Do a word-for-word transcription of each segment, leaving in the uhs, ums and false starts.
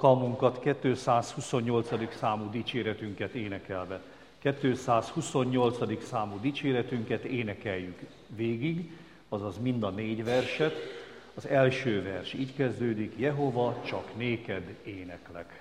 alkalmunkat kétszázhuszonnyolcadik számú dicséretünket énekelve. kétszázhuszonnyolcadik számú dicséretünket énekeljük végig, azaz mind a négy verset. Az első vers így kezdődik: Jehova, csak néked éneklek.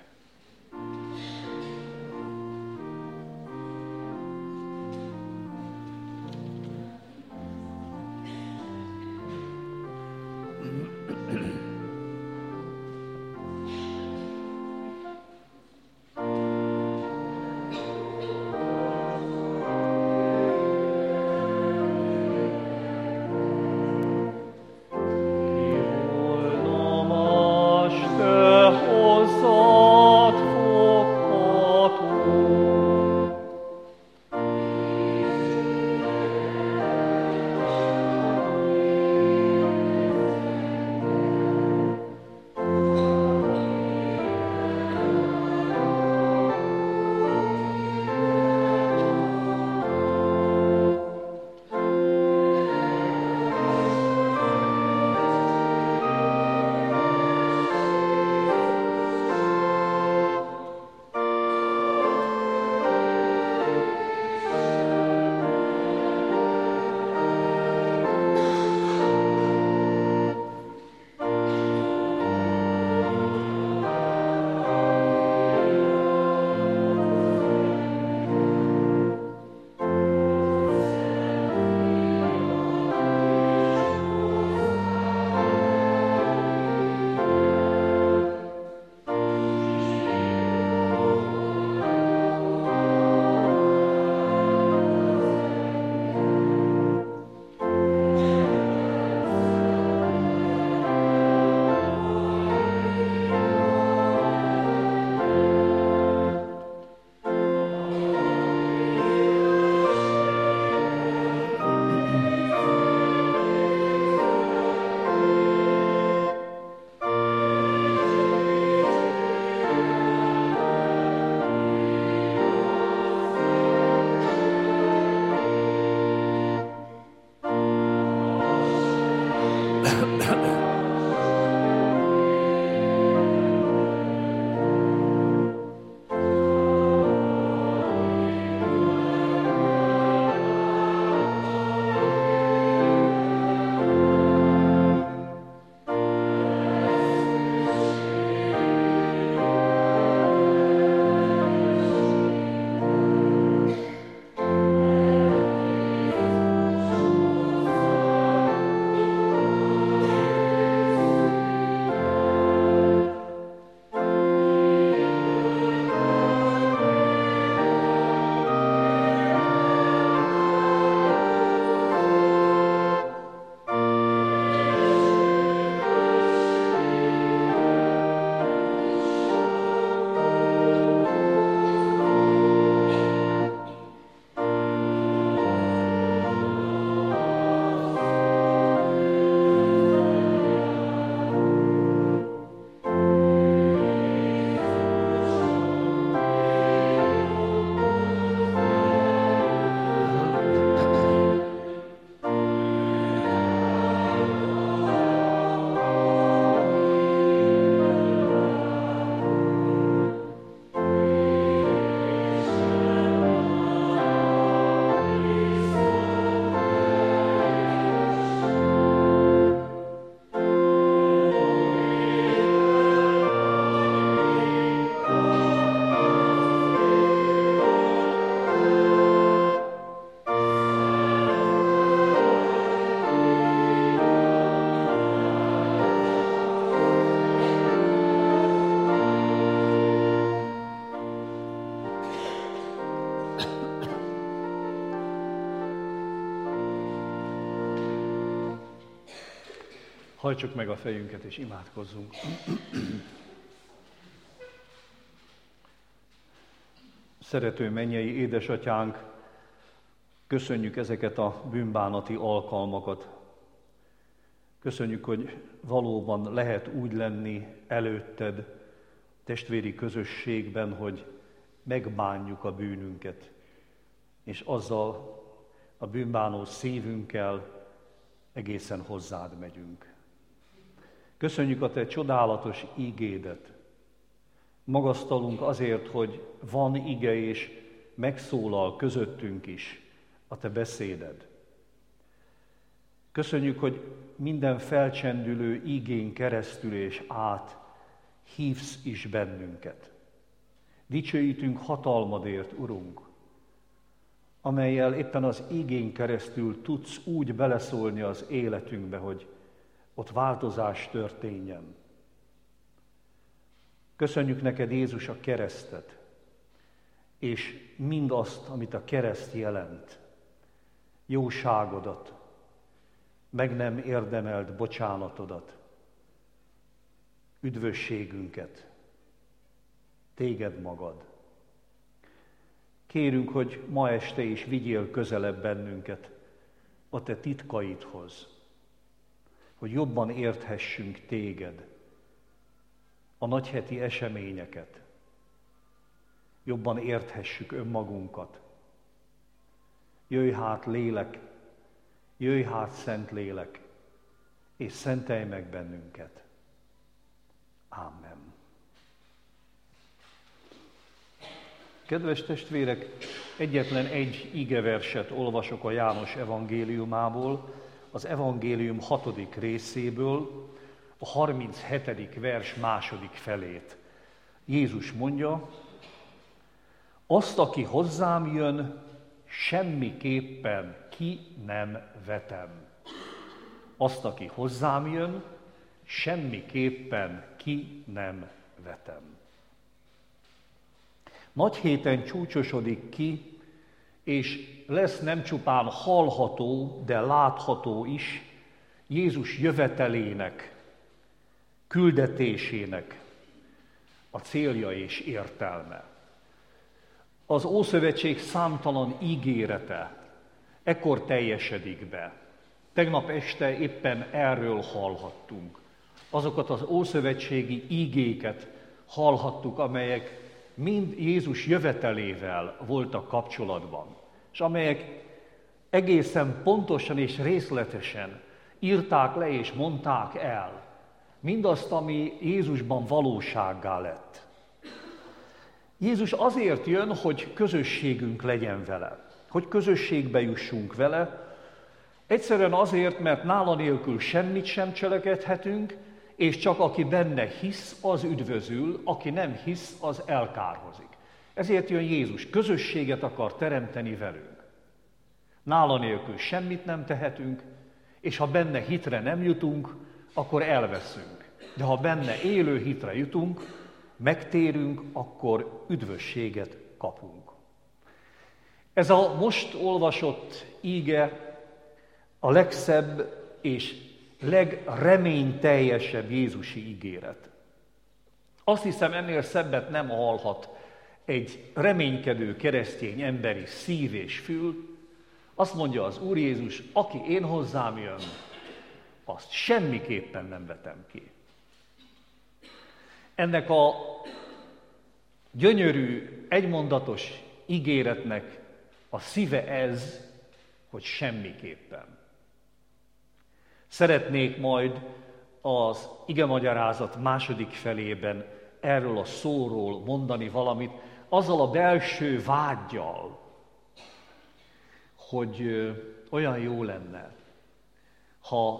Hajtsuk meg a fejünket és imádkozzunk. Szerető mennyei édesatyánk, köszönjük ezeket a bűnbánati alkalmakat. Köszönjük, hogy valóban lehet úgy lenni előtted, testvéri közösségben, hogy megbánjuk a bűnünket, és azzal a bűnbánó szívünkkel egészen hozzád megyünk. Köszönjük a te csodálatos ígédet, Magasztalunk azért, hogy van ige és megszólal közöttünk is a Te beszéded. Köszönjük, hogy minden felcsendülő igén keresztül és át hívsz is bennünket. Dicsőítünk hatalmadért, Urunk, amellyel éppen az igén keresztül tudsz úgy beleszólni az életünkbe, hogy ott változás történjen. Köszönjük neked, Jézus, a keresztet, és mindazt, amit a kereszt jelent, jóságodat, meg nem érdemelt bocsánatodat, üdvösségünket, téged magad. Kérünk, hogy ma este is vigyél közelebb bennünket a te titkaidhoz, hogy jobban érthessünk téged, a nagyheti eseményeket, jobban érthessük önmagunkat. Jöjj hát, lélek, jöjj hát, szent lélek, és szentelj meg bennünket. Ámen. Kedves testvérek, egyetlen egy igeverset olvasok a János evangéliumából, az evangélium hatodik részéből, a harminchetedik vers második felét. Jézus mondja, azt, aki hozzám jön, semmiképpen ki nem vetem. Azt, aki hozzám jön, semmiképpen ki nem vetem. Nagy héten csúcsosodik ki, és lesz nem csupán hallható, de látható is Jézus jövetelének, küldetésének a célja és értelme. Az Ószövetség számtalan ígérete ekkor teljesedik be. Tegnap este éppen erről hallhattunk. Azokat az ószövetségi ígéket hallhattuk, amelyek mind Jézus jövetelével voltak kapcsolatban, és amelyek egészen pontosan és részletesen írták le és mondták el mindazt, ami Jézusban valósággá lett. Jézus azért jön, hogy közösségünk legyen vele, hogy közösségbe jussunk vele, egyszerűen azért, mert nála nélkül semmit sem cselekedhetünk, és csak aki benne hisz, az üdvözül, aki nem hisz, az elkárhozik. Ezért jön Jézus, közösséget akar teremteni velünk. Nála nélkül semmit nem tehetünk, és ha benne hitre nem jutunk, akkor elveszünk. De ha benne élő hitre jutunk, megtérünk, akkor üdvösséget kapunk. Ez a most olvasott íge a legszebb és legreményteljesebb Jézusi ígéret. Azt hiszem, ennél szebbet nem hallhat egy reménykedő keresztény emberi szív és fül. Azt mondja az Úr Jézus, aki én hozzám jön, azt semmiképpen nem vetem ki. Ennek a gyönyörű, egymondatos ígéretnek a szíve ez, hogy semmiképpen. Szeretnék majd az igemagyarázat második felében erről a szóról mondani valamit, azzal a belső vággyal, hogy olyan jó lenne, ha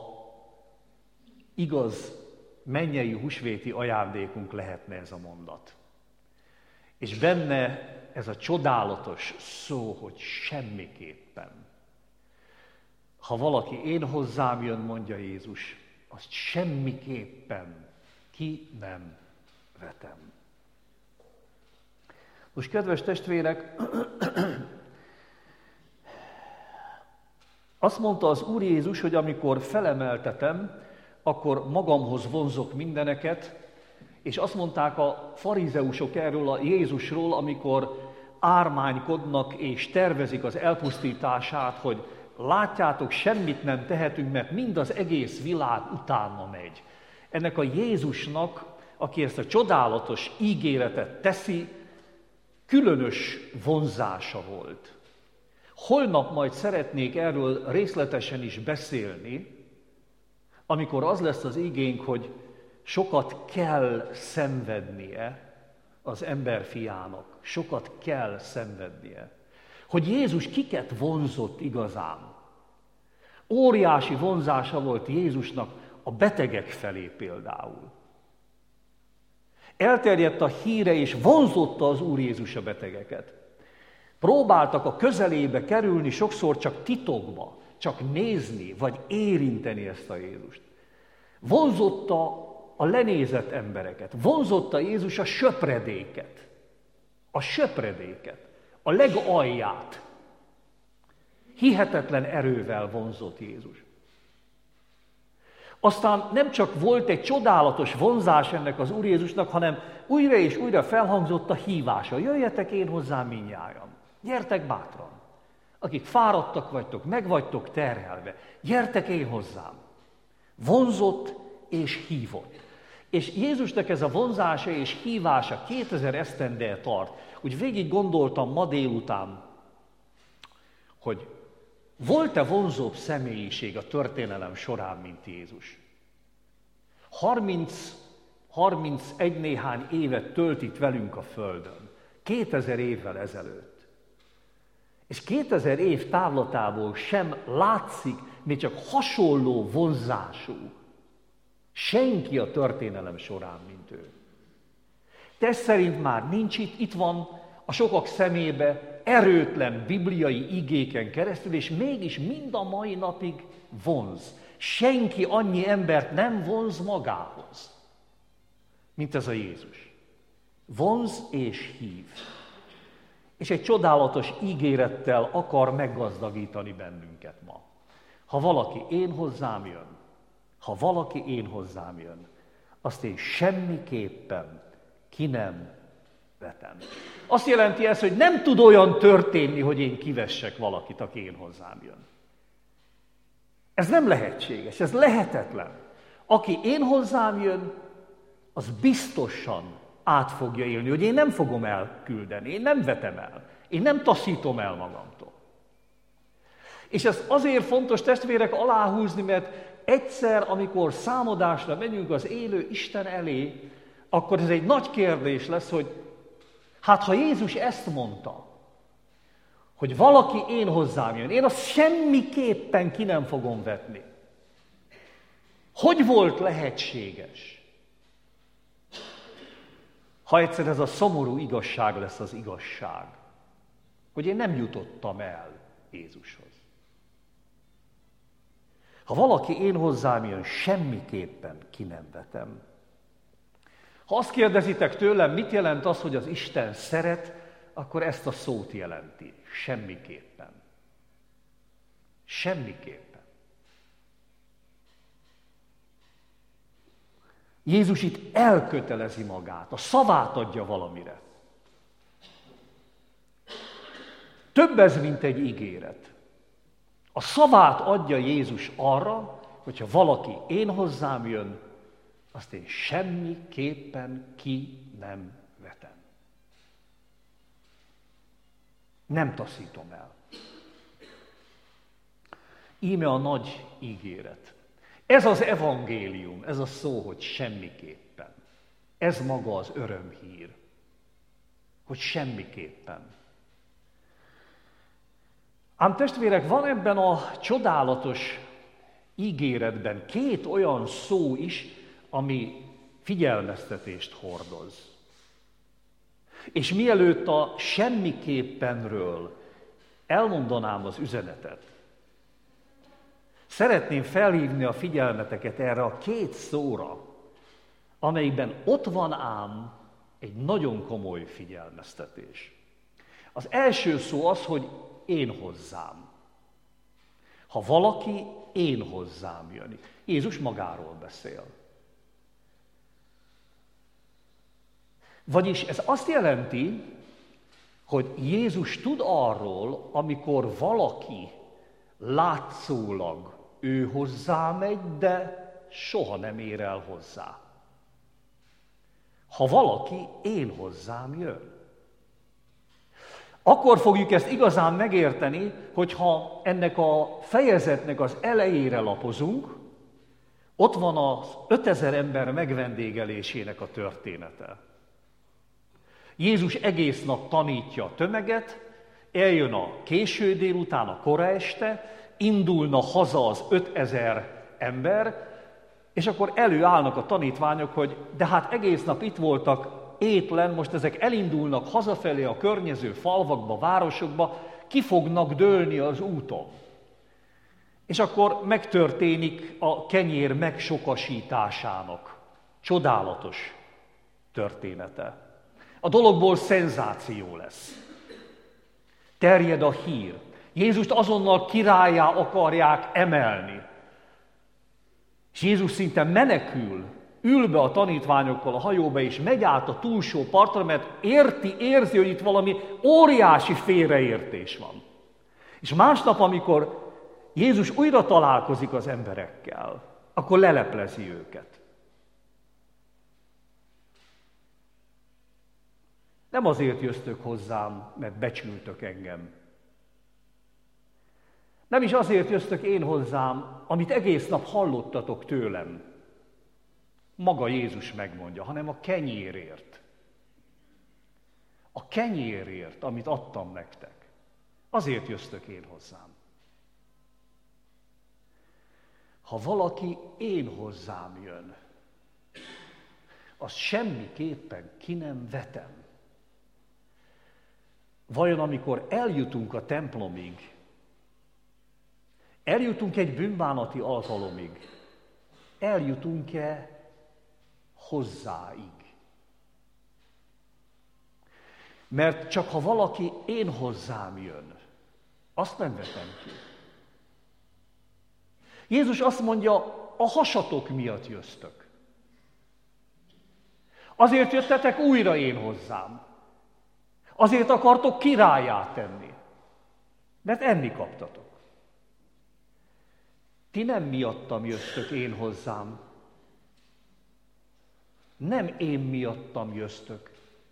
igaz mennyei húsvéti ajándékunk lehetne ez a mondat. És benne ez a csodálatos szó, hogy semmiképpen. Ha valaki én hozzám jön, mondja Jézus, azt semmiképpen ki nem vetem. Most, kedves testvérek, azt mondta az Úr Jézus, hogy amikor felemeltetem, akkor magamhoz vonzok mindeneket, és azt mondták a farizeusok erről a Jézusról, amikor ármánykodnak és tervezik az elpusztítását, hogy látjátok, semmit nem tehetünk, mert mind az egész világ utána megy. Ennek a Jézusnak, aki ezt a csodálatos ígéretet teszi, különös vonzása volt. Holnap majd szeretnék erről részletesen is beszélni, amikor az lesz az igénk, hogy sokat kell szenvednie az emberfiának, sokat kell szenvednie. Hogy Jézus kiket vonzott igazán. Óriási vonzása volt Jézusnak a betegek felé például. Elterjedt a híre, és vonzotta az Úr Jézus a betegeket. Próbáltak a közelébe kerülni, sokszor csak titokba, csak nézni, vagy érinteni ezt a Jézust. Vonzotta a lenézett embereket, vonzotta Jézus a söpredéket, a söpredéket, a legalját. Hihetetlen erővel vonzott Jézus. Aztán nem csak volt egy csodálatos vonzás ennek az Úr Jézusnak, hanem újra és újra felhangzott a hívása. Jöjjetek én hozzám mindnyájan, gyertek bátran. Akik fáradtak vagytok, meg vagytok terhelve, gyertek én hozzám. Vonzott és hívott. És Jézusnak ez a vonzása és hívása kétezer esztendeje tart. Úgy végig gondoltam ma délután, hogy volt-e vonzóbb személyiség a történelem során, mint Jézus? harminc, harmincegy néhány évet tölt itt velünk a Földön, kétezer évvel ezelőtt. És kétezer év távlatából sem látszik még csak hasonló vonzású senki a történelem során, mint ő. Test szerint már nincs itt, itt van a sokak szemébe erőtlen bibliai igéken keresztül, és mégis mind a mai napig vonz. Senki annyi embert nem vonz magához, mint ez a Jézus. Vonz és hív. És egy csodálatos ígérettel akar meggazdagítani bennünket ma. Ha valaki én hozzám jön, ha valaki én hozzám jön, azt én semmiképpen ki nem vetem. Azt jelenti ez, hogy nem tud olyan történni, hogy én kivessek valakit, aki én hozzám jön. Ez nem lehetséges, ez lehetetlen. Aki én hozzám jön, az biztosan át fogja élni, hogy én nem fogom elküldeni, én nem vetem el, én nem taszítom el magamtól. És ez azért fontos, testvérek, aláhúzni, mert egyszer, amikor számadásra megyünk az élő Isten elé, akkor ez egy nagy kérdés lesz, hogy hát ha Jézus ezt mondta, hogy valaki én hozzám jön, én azt semmiképpen ki nem fogom vetni. Hogy volt lehetséges? Ha egyszer ez a szomorú igazság lesz az igazság, hogy én nem jutottam el Jézushoz. Ha valaki én hozzám jön, semmiképpen ki nem vetem. Ha azt kérdezitek tőlem, mit jelent az, hogy az Isten szeret, akkor ezt a szót jelenti. Semmiképpen. Semmiképpen. Jézus itt elkötelezi magát, a szavát adja valamire. Több ez, mint egy ígéret. A szavát adja Jézus arra, hogyha valaki én hozzám jön, azt én semmiképpen ki nem vetem. Nem taszítom el. Íme a nagy ígéret. Ez az evangélium, ez a szó, hogy semmiképpen. Ez maga az örömhír, hogy semmiképpen. Ám testvérek, van ebben a csodálatos ígéretben két olyan szó is, ami figyelmeztetést hordoz. És mielőtt a semmiképpenről elmondanám az üzenetet, szeretném felhívni a figyelmeteket erre a két szóra, amelyben ott van ám egy nagyon komoly figyelmeztetés. Az első szó az, hogy én hozzám. Ha valaki én hozzám jön. Jézus magáról beszél. Vagyis ez azt jelenti, hogy Jézus tud arról, amikor valaki látszólag ő hozzá megy, de soha nem ér el hozzá. Ha valaki én hozzám jön. Akkor fogjuk ezt igazán megérteni, hogyha ennek a fejezetnek az elejére lapozunk, ott van az ötezer ember megvendégelésének a története. Jézus egész nap tanítja a tömeget, eljön a késő délután, a kora este, indulna haza az ötezer ember, és akkor előállnak a tanítványok, hogy de hát egész nap itt voltak étlen, most ezek elindulnak hazafelé a környező falvakba, városokba, ki fognak dőlni az úton. És akkor megtörténik a kenyér megsokasításának csodálatos története. A dologból szenzáció lesz. Terjed a hír. Jézust azonnal királlyá akarják emelni. És Jézus szinte menekül, ül be a tanítványokkal a hajóba, és megy át a túlsó partra, mert érti, érzi, hogy itt valami óriási félreértés van. És másnap, amikor Jézus újra találkozik az emberekkel, akkor leleplezi őket. Nem azért jöztök hozzám, mert becsültök engem. Nem is azért jöztök én hozzám, amit egész nap hallottatok tőlem. Maga Jézus megmondja, hanem a kenyérért. A kenyérért, amit adtam nektek. Azért jöztök én hozzám. Ha valaki én hozzám jön, azt semmiképpen ki nem vetem. Vajon amikor eljutunk a templomig, eljutunk egy bűnbánati alkalomig, eljutunk-e hozzáig? Mert csak ha valaki én hozzám jön, azt nem vetem ki. Jézus azt mondja, a hasatok miatt jöztök. Azért jöttetek újra én hozzám. Azért akartok királlyá tenni. Mert enni kaptatok. Ti nem miattam jöttök én hozzám. Nem én miattam jöztök.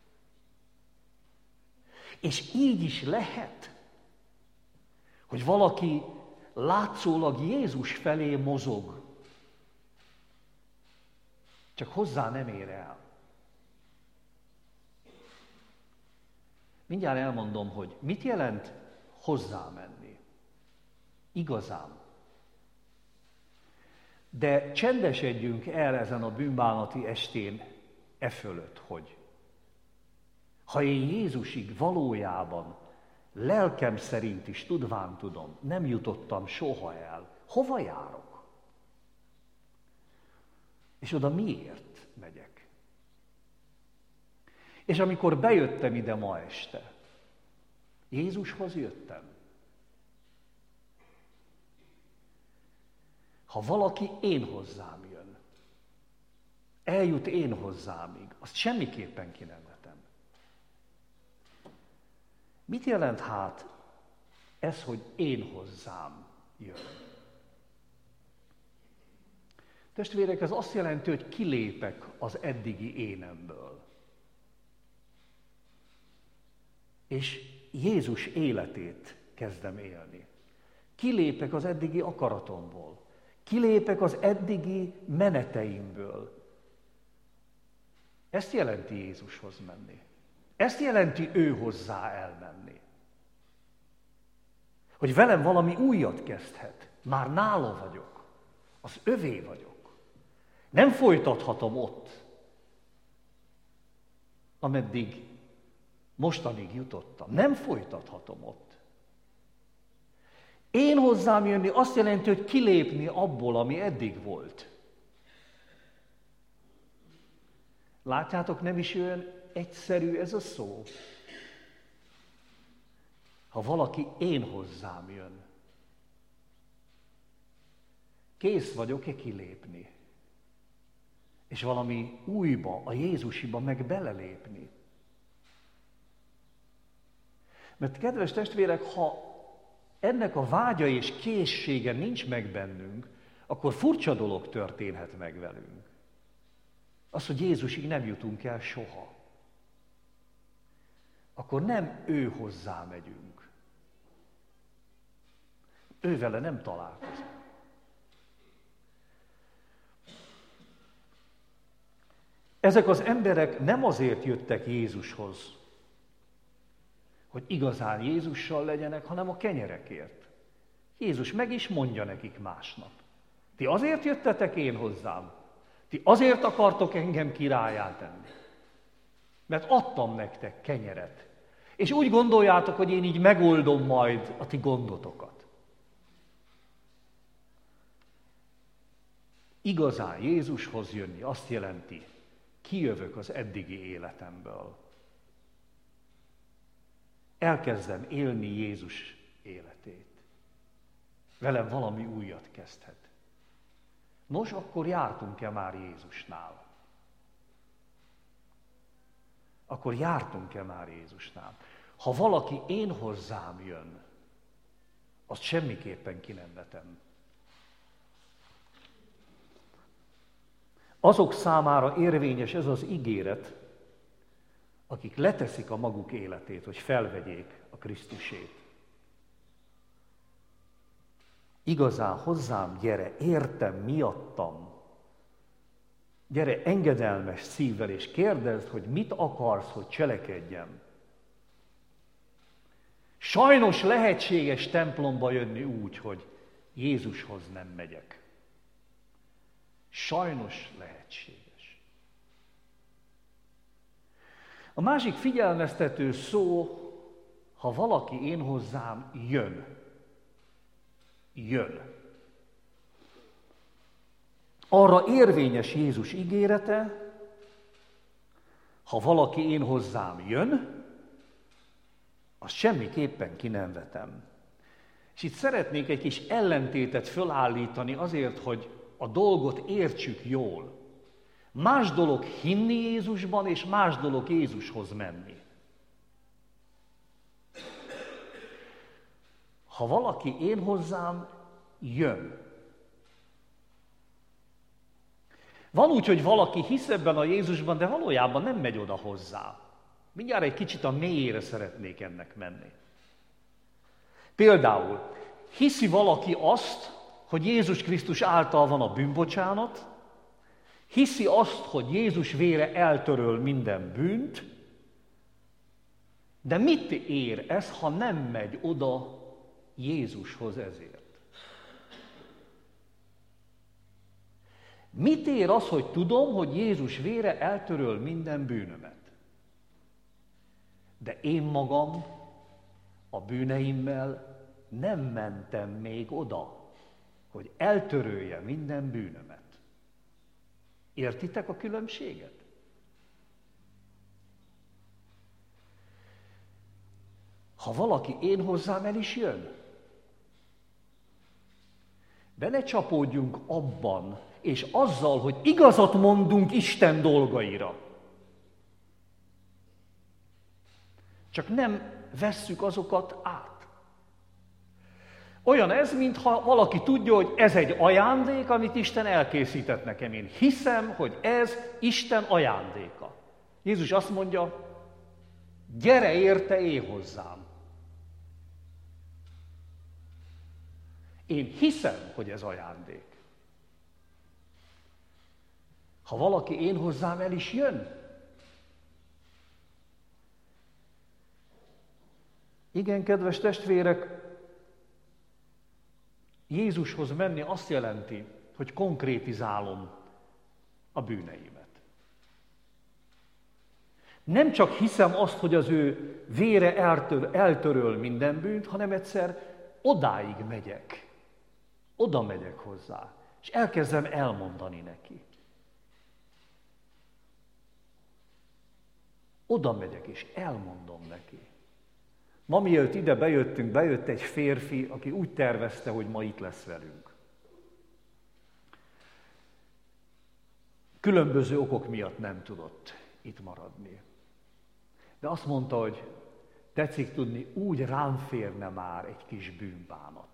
És így is lehet, hogy valaki látszólag Jézus felé mozog, csak hozzá nem ér el. Mindjárt elmondom, hogy mit jelent hozzá menni. Igazán. De csendesedjünk el ezen a bűnbánati estén e fölött, hogy ha én Jézusig valójában lelkem szerint is tudván tudom, nem jutottam soha el, hova járok? És oda miért megyek? És amikor bejöttem ide ma este, Jézushoz jöttem. Ha valaki én hozzám jön, eljut én hozzámig, azt semmiképpen ki nem vetem. Mit jelent hát ez, hogy én hozzám jön? Testvérek, ez azt jelenti, hogy kilépek az eddigi énemből. És Jézus életét kezdem élni. Kilépek az eddigi akaratomból. Kilépek az eddigi meneteimből. Ezt jelenti Jézushoz menni. Ezt jelenti ő hozzá elmenni. Hogy velem valami újat kezdhet. Már nála vagyok. Az övé vagyok. Nem folytathatom ott, ameddig mostanig jutottam. Nem folytathatom ott. Én hozzám jönni azt jelenti, hogy kilépni abból, ami eddig volt. Látjátok, nem is olyan egyszerű ez a szó. Ha valaki én hozzám jön, kész vagyok-e kilépni? És valami újba, a Jézusiba meg belelépni? Mert kedves testvérek, ha ennek a vágya és készsége nincs meg bennünk, akkor furcsa dolog történhet meg velünk. Az, hogy Jézusig nem jutunk el soha. Akkor nem ő hozzá megyünk. Ő vele nem találkozunk. Ezek az emberek nem azért jöttek Jézushoz, hogy igazán Jézussal legyenek, hanem a kenyerekért. Jézus meg is mondja nekik másnap. Ti azért jöttetek én hozzám? Ti azért akartok engem királlyá tenni? Mert adtam nektek kenyeret. És úgy gondoljátok, hogy én így megoldom majd a ti gondotokat. Igazán Jézushoz jönni azt jelenti, kijövök az eddigi életemből. Elkezdem élni Jézus életét. Velem valami újat kezdhet. Nos, akkor jártunk-e már Jézusnál? Akkor jártunk-e már Jézusnál? Ha valaki én hozzám jön, azt semmiképpen ki nem vetem. Azok számára érvényes ez az ígéret, akik leteszik a maguk életét, hogy felvegyék a Krisztusét. Igazán hozzám gyere, értem, miattam. Gyere engedelmes szívvel, és kérdezd, hogy mit akarsz, hogy cselekedjem. Sajnos lehetséges templomba jönni úgy, hogy Jézushoz nem megyek. Sajnos lehetséges. A másik figyelmeztető szó, ha valaki én hozzám jön. Jön. Arra érvényes Jézus ígérete, ha valaki én hozzám jön, azt semmiképpen ki nem vetem. És itt szeretnék egy kis ellentétet fölállítani azért, hogy a dolgot értsük jól. Más dolog hinni Jézusban, és más dolog Jézushoz menni. Ha valaki én hozzám jön. Van úgy, hogy valaki hisz ebben a Jézusban, de valójában nem megy oda hozzá. Mindjárt egy kicsit a mélyére szeretnék ennek menni. Például, hiszi valaki azt, hogy Jézus Krisztus által van a bűnbocsánat, hiszi azt, hogy Jézus vére eltöröl minden bűnt, de mit ér ez, ha nem megy oda Jézushoz ezért? Mit ér az, hogy tudom, hogy Jézus vére eltöröl minden bűnömet? De én magam a bűneimmel nem mentem még oda, hogy eltörölje minden bűnömet. Értitek a különbséget? Ha valaki én hozzám el is jön, de ne csapódjunk abban, és azzal, hogy igazat mondunk Isten dolgaira. Csak nem vesszük azokat át. Olyan ez, mintha valaki tudja, hogy ez egy ajándék, amit Isten elkészített nekem. Én hiszem, hogy ez Isten ajándéka. Jézus azt mondja, gyere érte én hozzám. Én hiszem, hogy ez ajándék. Ha valaki én hozzám el is jön, igen, kedves testvérek, Jézushoz menni azt jelenti, hogy konkrétizálom a bűneimet. Nem csak hiszem azt, hogy az ő vére eltör, eltöröl minden bűnt, hanem egyszer odáig megyek. Oda megyek hozzá, és elkezdem elmondani neki. Oda megyek, és elmondom neki. Ma mielőtt ide bejöttünk, bejött egy férfi, aki úgy tervezte, hogy ma itt lesz velünk. Különböző okok miatt nem tudott itt maradni. De azt mondta, hogy tetszik tudni, úgy rám férne már egy kis bűnbánat.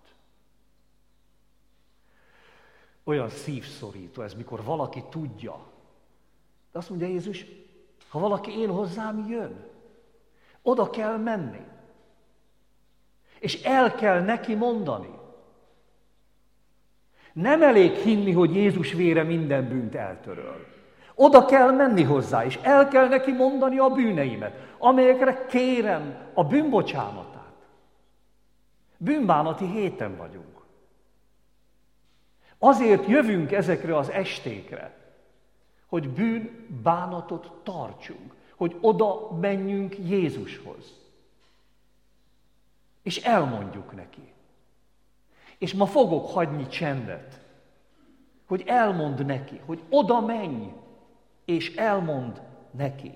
Olyan szívszorító ez, mikor valaki tudja. De azt mondja Jézus, ha valaki én hozzám jön, oda kell menni. És el kell neki mondani. Nem elég hinni, hogy Jézus vére minden bűnt eltöröl. Oda kell menni hozzá, és el kell neki mondani a bűneimet, amelyekre kérem a bűnbocsánatát. Bűnbánati héten vagyunk. Azért jövünk ezekre az estékre, hogy bűnbánatot tartsunk, hogy oda menjünk Jézushoz. És elmondjuk neki. És ma fogok hagyni csendet, hogy elmond neki, hogy oda menj, és elmond neki.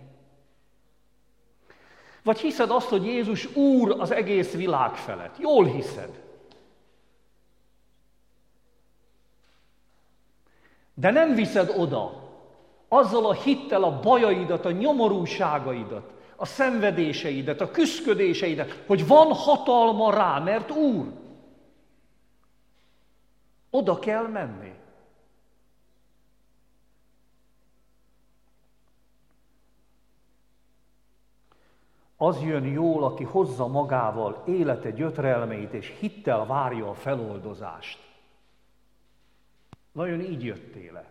Vagy hiszed azt, hogy Jézus Úr az egész világ felett? Jól hiszed. De nem viszed oda azzal a hittel a bajaidat, a nyomorúságaidat, a szenvedéseidet, a küszködéseidet, hogy van hatalma rá, mert Úr. Oda kell menni. Az jön jól, aki hozza magával élete gyötrelmeit, és hittel várja a feloldozást. Vajon így jöttél-e?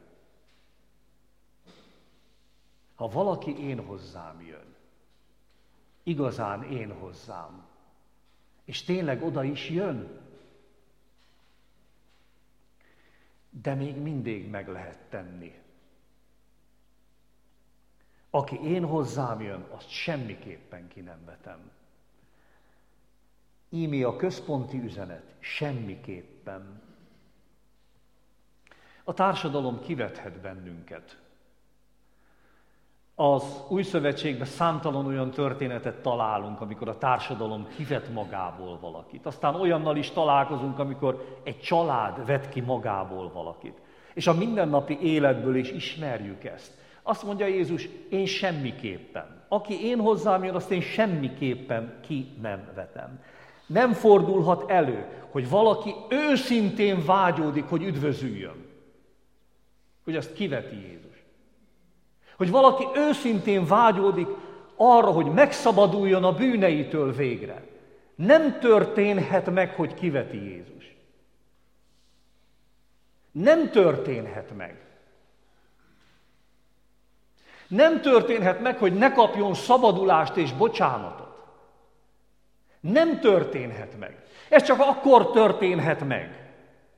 Ha valaki én hozzám jön, igazán én hozzám, és tényleg oda is jön, de még mindig meg lehet tenni. Aki én hozzám jön, azt semmiképpen ki nem vetem. Íme a központi üzenet, semmiképpen. A társadalom kivethet bennünket. Az Új Szövetségben számtalan olyan történetet találunk, amikor a társadalom kivet magából valakit. Aztán olyannal is találkozunk, amikor egy család vet ki magából valakit. És a mindennapi életből is ismerjük ezt. Azt mondja Jézus, én semmiképpen. Aki én hozzám jön, azt én semmiképpen ki nem vetem. Nem fordulhat elő, hogy valaki őszintén vágyódik, hogy üdvözüljön. Hogy azt kiveti Jézus. Hogy valaki őszintén vágyódik arra, hogy megszabaduljon a bűneitől végre. Nem történhet meg, hogy kiveti Jézus. Nem történhet meg. Nem történhet meg, hogy ne kapjon szabadulást és bocsánatot. Nem történhet meg. Ez csak akkor történhet meg,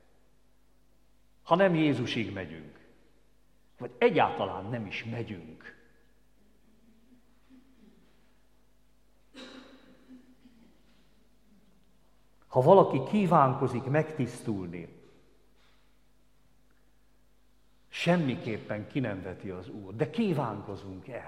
ha nem Jézusig megyünk. Vagy egyáltalán nem is megyünk. Ha valaki kívánkozik megtisztulni, semmiképpen ki nem veti az Úr. De kívánkozunk-e?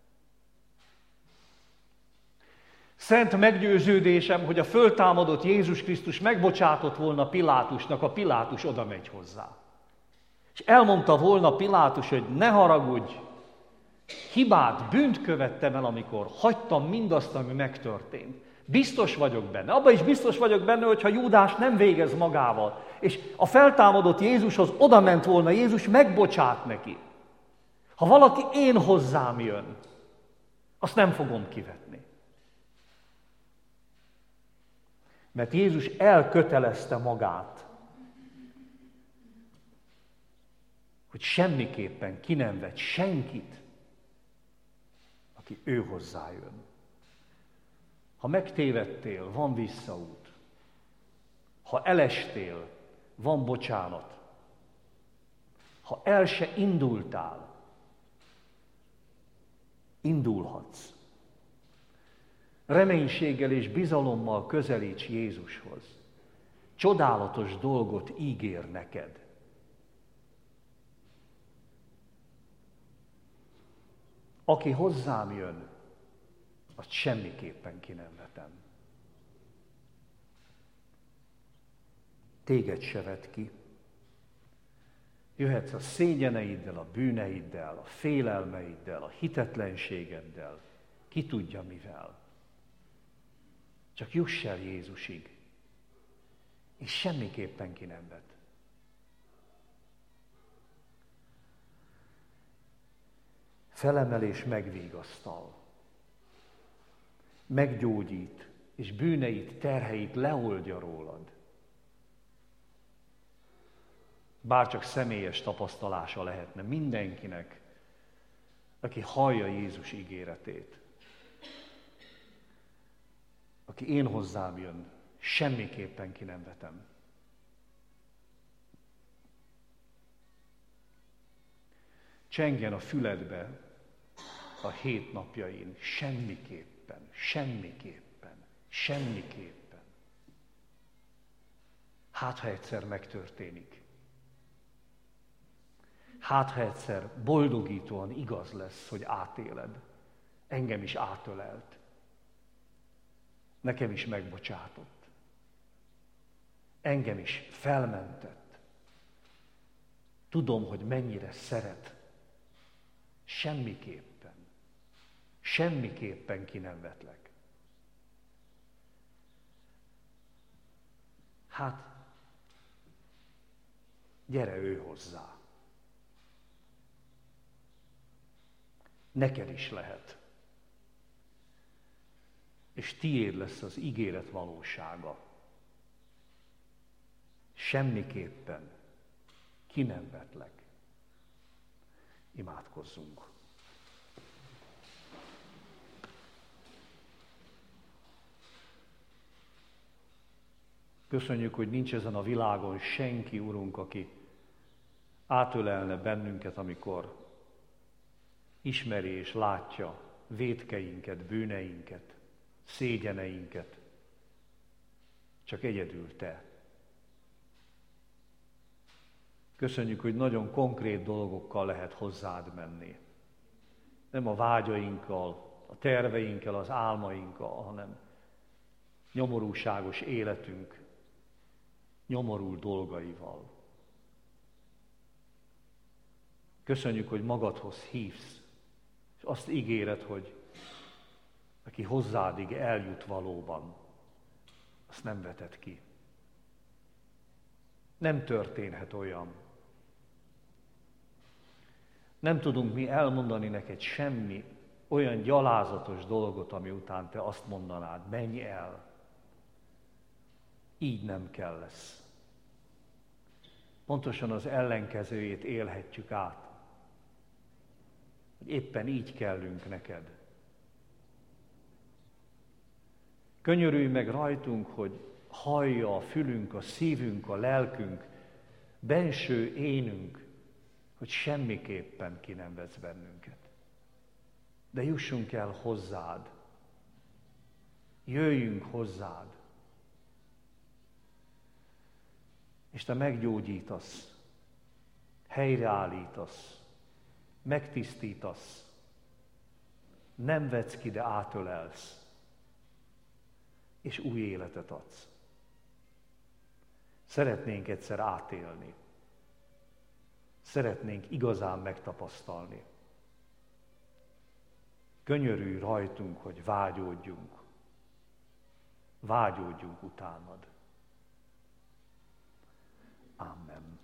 Szent meggyőződésem, hogy a föltámadott Jézus Krisztus megbocsátott volna Pilátusnak, a Pilátus oda megy hozzá. És elmondta volna Pilátus, hogy ne haragudj, hibát, bűnt követtem el, amikor hagytam mindazt, ami megtörtént. Biztos vagyok benne. Abban is biztos vagyok benne, hogyha Júdás nem végez magával. És a feltámadott Jézushoz oda ment volna, Jézus megbocsát neki. Ha valaki én hozzám jön, azt nem fogom kivetni. Mert Jézus elkötelezte magát, hogy semmiképpen ki nem vet senkit, aki ő hozzájön. Ha megtévedtél, van visszaút. Ha elestél, van bocsánat. Ha el se indultál, indulhatsz. Reménységgel és bizalommal közelíts Jézushoz. Csodálatos dolgot ígér neked. Aki hozzám jön, azt semmiképpen ki nem vetem. Téged se vet ki. Jöhetsz a szégyeneiddel, a bűneiddel, a félelmeiddel, a hitetlenségeddel, ki tudja mivel. Csak juss el Jézusig, és semmiképpen ki nem vet. Felemel és megvigasztal. Meggyógyít, és bűneit, terheit leoldja rólad. Bárcsak személyes tapasztalása lehetne mindenkinek, aki hallja Jézus ígéretét, aki én hozzám jön, semmiképpen ki nem vetem. Csengjen a füledbe a hét napjain, semmiképpen, semmiképpen, semmiképpen. Hát, ha egyszer megtörténik. Hát, ha egyszer boldogítóan igaz lesz, hogy átéled. Engem is átölelt. Nekem is megbocsátott. Engem is felmentett. Tudom, hogy mennyire szeret. Semmiképpen, semmiképpen ki nem vetlek. Hát, gyere ő hozzá. Neked is lehet. És tiéd lesz az ígéret valósága. Semmiképpen ki nem vetlek. Imádkozzunk. Köszönjük, hogy nincs ezen a világon senki, Urunk, aki átölelne bennünket, amikor ismeri és látja vétkeinket, bűneinket, szégyeneinket. Csak egyedül Te. Köszönjük, hogy nagyon konkrét dolgokkal lehet hozzád menni. Nem a vágyainkkal, a terveinkkel, az álmainkkal, hanem nyomorúságos életünk, nyomorult dolgaival. Köszönjük, hogy magadhoz hívsz, és azt ígéred, hogy aki hozzádig eljut valóban, azt nem veted ki. Nem történhet olyan. Nem tudunk mi elmondani neked semmi olyan gyalázatos dolgot, ami után te azt mondanád, menj el. Így nem kell lesz. Pontosan az ellenkezőjét élhetjük át. Hogy éppen így kellünk neked. Könyörülj meg rajtunk, hogy hallja a fülünk, a szívünk, a lelkünk, benső énünk, hogy semmiképpen ki nem vesz bennünket. De jussunk el hozzád. Jöjjünk hozzád. És te meggyógyítasz, helyreállítasz, megtisztítasz, nem vetsz ki, de átölelsz, és új életet adsz. Szeretnénk egyszer átélni. Szeretnénk igazán megtapasztalni. Könyörülj rajtunk, hogy vágyódjunk. Vágyódjunk utánad. Amen.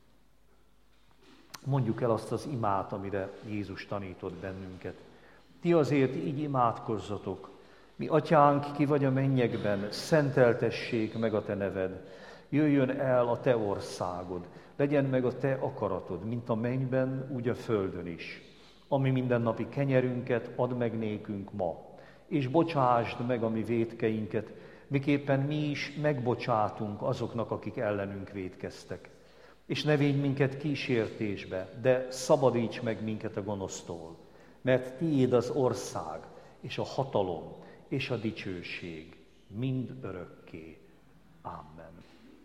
Mondjuk el azt az imát, amire Jézus tanított bennünket. Ti azért így imádkozzatok. Mi atyánk, ki vagy a mennyekben, szenteltessék meg a te neved. Jöjjön el a te országod. Legyen meg a te akaratod, mint a mennyben, úgy a földön is. Ami mindennapi kenyerünket add meg nékünk ma, és bocsásd meg a mi vétkeinket, miképpen mi is megbocsátunk azoknak, akik ellenünk vétkeztek. És ne védj minket kísértésbe, de szabadíts meg minket a gonosztól, mert tiéd az ország, és a hatalom, és a dicsőség mind örökké. Amen.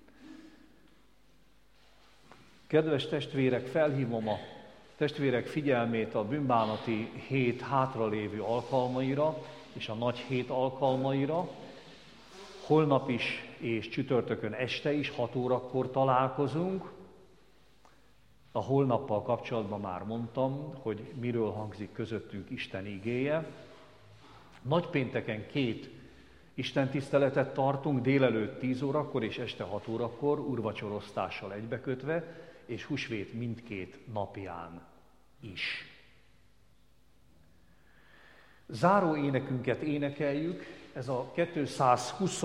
Kedves testvérek, felhívom a testvérek figyelmét a bűnbánati hét hátralévő alkalmaira és a nagy hét alkalmaira. Holnap is és csütörtökön este is hat órakor találkozunk. A holnappal kapcsolatban már mondtam, hogy miről hangzik közöttünk Isten igéje. Nagypénteken két istentiszteletet tartunk, délelőtt tíz órakor és este hat órakor, úrvacsorosztással egybekötve, és húsvét mindkét napján is. Záró énekünket énekeljük, ez a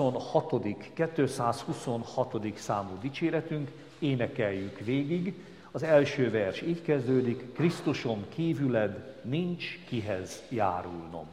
kétszázhuszonhatodik számú dicséretünk, énekeljük végig. Az első vers így kezdődik: Krisztuson kívüled nincs kihez járulnom.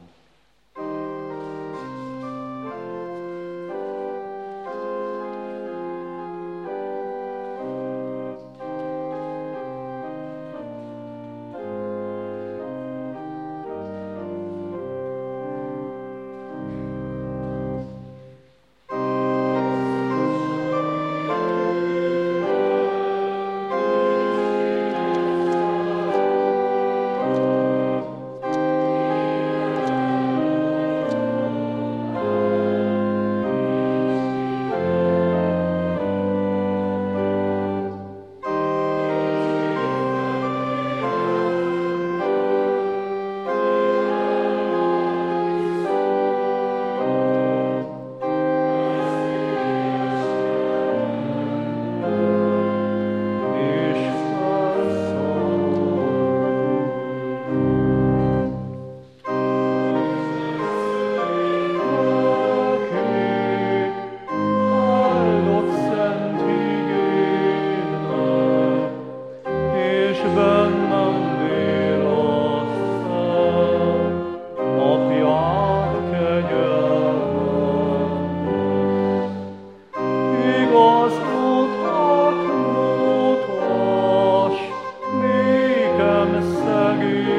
Szegény